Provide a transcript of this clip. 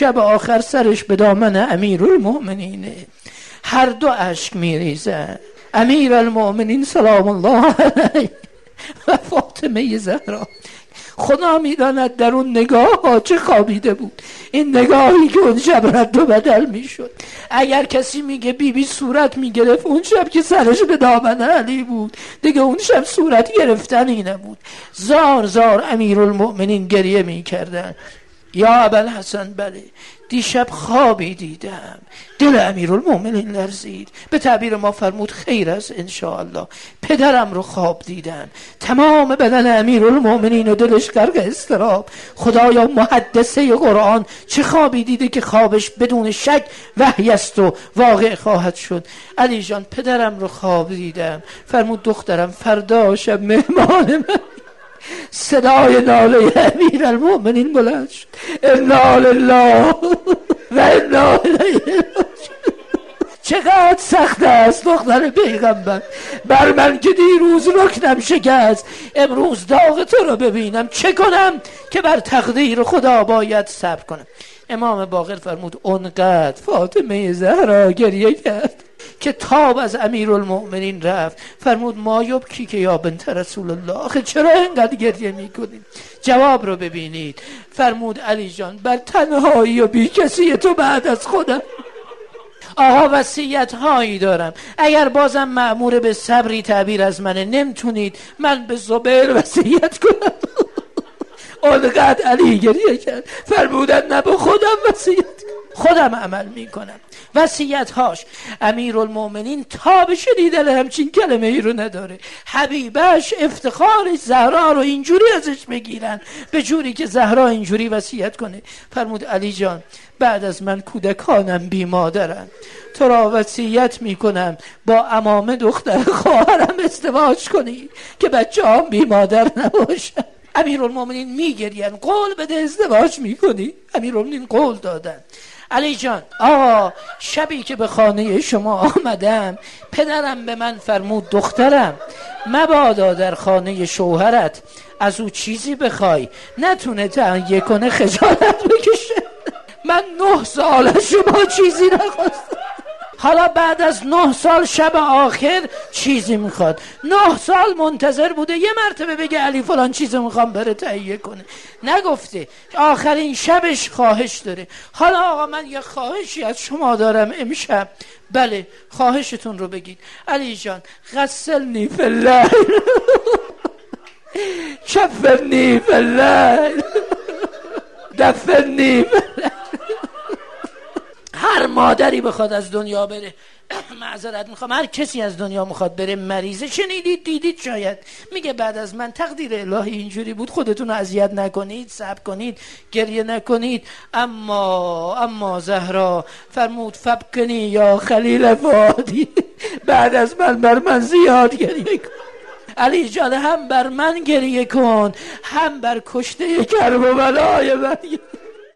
شب آخر سرش به دامن امیرالمؤمنینه، هر دو اشک میریزن. امیرالمؤمنین سلام الله علیه و فاطمه زهرا. خدا میداند در اون نگاه ها چه خوابیده بود، این نگاهی که اون شب رد و بدل میشد. اگر کسی میگه بی صورت میگرفت اون شب که سرش به دامن علی بود، دیگه اون شب صورت گرفتنی نبود. زار زار امیرالمؤمنین گریه میکردن. یا ابوالحسن بله، دیشب خوابی دیدم. دل امیرالمؤمنین لرزید. به تعبیر ما فرمود خیر است انشاءالله. پدرم رو خواب دیدم. تمام بدن امیرالمؤمنین و دلش غرق اضطراب. خدایا محدثه قرآن چه خوابی دیده که خوابش بدون شک وحی است و واقع خواهد شد. علی جان پدرم رو خواب دیدم. فرمود دخترم فردا شب مهمان من. صدای ناله امیرالمؤمنین بلند شد. انا لله و انا الیه راجعون. چقدر سخت است دختر پیغمبر. بر من که دیروز رکنم شکست، امروز داغ تو رو ببینم. چه کنم که بر تقدیر خدا باید صبر کنم؟ امام باقر فرمود اونقدر فاطمه زهرا گریه کرد که تاب از امیرالمؤمنین رفت. فرمود ما یبکی که یا بنت رسول الله، آخه چرا اینقدر گریه میکنید؟ جواب رو ببینید. فرمود علی جان بر تنهایی و بی کسی تو بعد از خودم. آقا وصیت هایی دارم، اگر بازم مأمور به صبری تعبیر از منه نمیتونید من به زبیر وصیت کنم. اونقدر علی گریه کرد. فرمودن نه به خودم وصیت، خودم عمل میکنم. وصیت هاش امیرالمؤمنین تابش دیدن همچین کلمه ای رو نداره. حبیبش افتخارش زهرا رو اینجوری ازش بگیرن، به جوری که زهرا اینجوری وصیت کنه. فرمود علی جان بعد از من کودکانم بی مادرن، تو را وصیت میکنم با عمامه دختر خواهرم ازدواج کنی که بچه هم بی مادر نباشن. امیرالمؤمنین میگرین. قول بده ازدواج میکنی؟ امیرالمؤمنین قول دادن. علی جان آقا شبی که به خانه شما آمدم پدرم به من فرمود دخترم مبادا در خانه شوهرت از او چیزی بخوای نتونه تهیه کنه خجالت بکشه. من 9 سال شما چیزی نخواستم، حالا بعد از 9 سال شب آخر چیزی میخواد. 9 سال منتظر بوده یه مرتبه بگه علی فلان چیزی میخوام بره تهیه کنه، نگفته. آخرین شبش خواهش داره. حالا آقا من یه خواهشی از شما دارم امشب. بله خواهشتون رو بگید. علی جان غسلنی فی اللیل شفنی فی اللیل دفنی فی اللیل. هر مادری بخواد از دنیا بره، معذرت میخوام، هر کسی از دنیا میخواد بره مریضه، شنیدید دیدید شاید، میگه بعد از من تقدیر الهی اینجوری بود، خودتون رو اذیت نکنید، صبر کنید، گریه نکنید. اما زهرا فرمود فبکنی یا خلیل فادی، بعد از من بر من زیاد گریه کن. علی جان هم بر من گریه کن هم بر کشته کرب و بلای من.